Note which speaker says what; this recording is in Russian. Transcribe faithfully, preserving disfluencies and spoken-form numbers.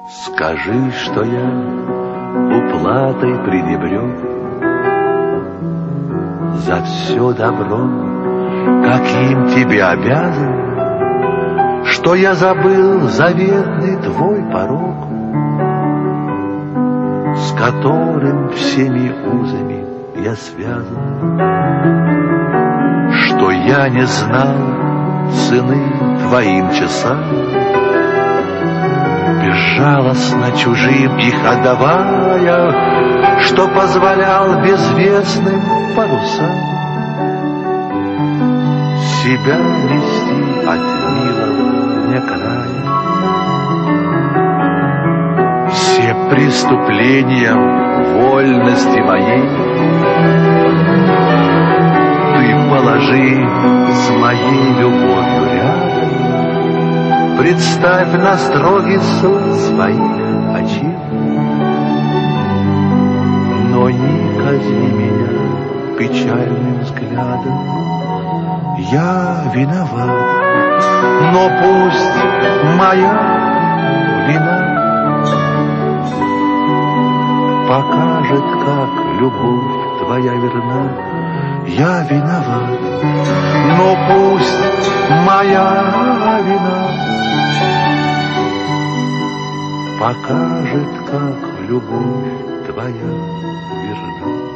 Speaker 1: Скажи, что я уплатой пренебрег за все добро, каким тебе обязан, что я забыл заветный твой порог, с которым всеми узами я связан, что я не знал цены твоим часам, безжалостно чужим их отдавая, что позволял безвестным парусам себя нести от милого мне края. Все преступления вольности моей ты положи с моей любовью рядом, представь на строгий суд своих очей, но не казни меня печальным взглядом. Я виноват, но пусть моя вина покажет, как любовь твоя верна. Я виноват, но пусть моя вина покажет, как любовь твоя верна.